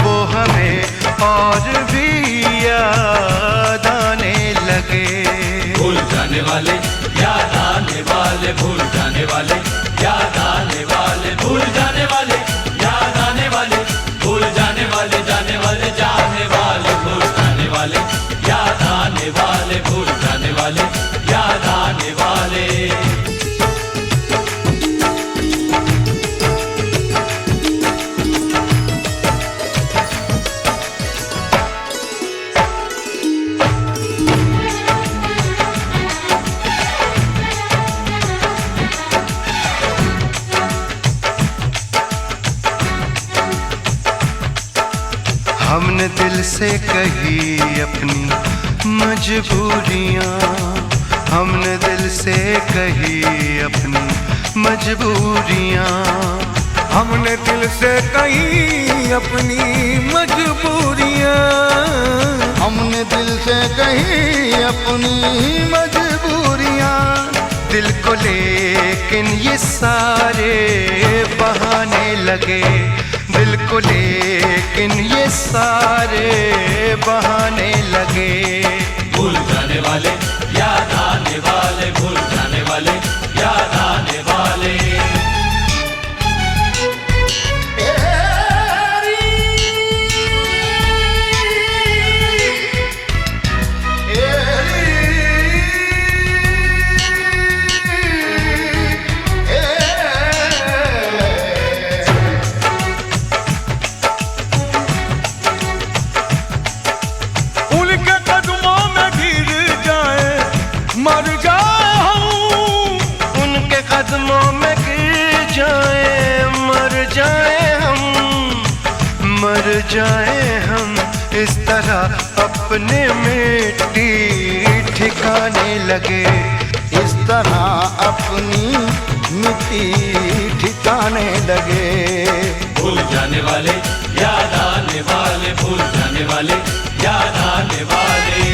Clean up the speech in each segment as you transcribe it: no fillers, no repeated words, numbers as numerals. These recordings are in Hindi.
वो हमें और भी याद आने लगे। भूल जाने वाले याद आने वाले, भूल जाने वाले याद आने वाले, भूल जाने वाले याद आने वाले, भूल जाने वाले, जाने वाले जाने वाले, भूल जाने वाले याद आने वाले, भूल जाने वाले याद आने वाले। हमने दिल से कही अपनी मजबूरियां, हमने दिल से कही अपनी मजबूरियां, हमने दिल से कही अपनी मजबूरियां, हमने दिल से कही अपनी मजबूरियां। दिल को लेकिन ये सारे बहाने लगे, दिल को लेकिन ये सारे बहाने लगे। भूल जाने वाले याद आने वाले, भूल जाने वाले याद आने वाले। मर जाए हम, उनके कदमों में गिर जाए, मर जाए हम, मर जाए हम। इस तरह अपने मिट्टी ठिकाने लगे, इस तरह अपनी मिट्टी ठिकाने लगे। भूल जाने वाले याद आने वाले, भूल जाने वाले याद आने वाले।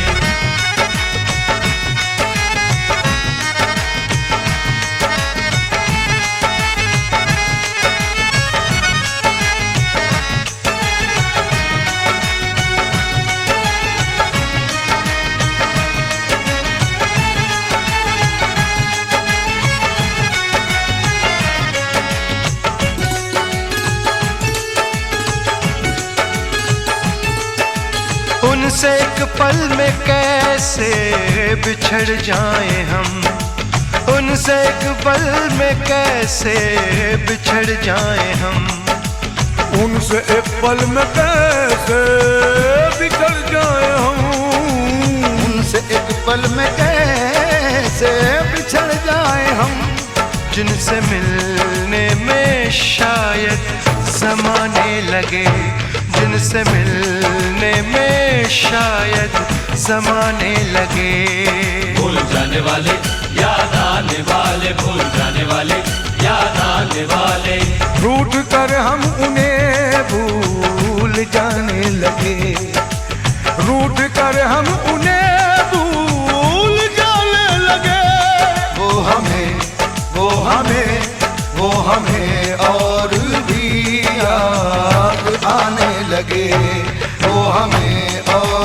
उनसे एक पल में कैसे बिछड़ जाए हम, उनसे एक पल में कैसे बिछड़ जाए हम, उनसे एक पल में कैसे बिछड़ जाए हम, उनसे एक पल में कैसे बिछड़ जाए हम। जिनसे मिलने में शायद ज़माने लगे, जिनसे मिलने में शायद ज़माने लगे। भूल जाने वाले याद आने वाले, भूल जाने वाले याद आने वाले। रूठ कर हम उन्हें भूल जाने लगे, रूठ कर हम उन्हें भूल जाने लगे। वो हमें, वो हमें, वो हमें और भी याद आने लगे, वो हमें और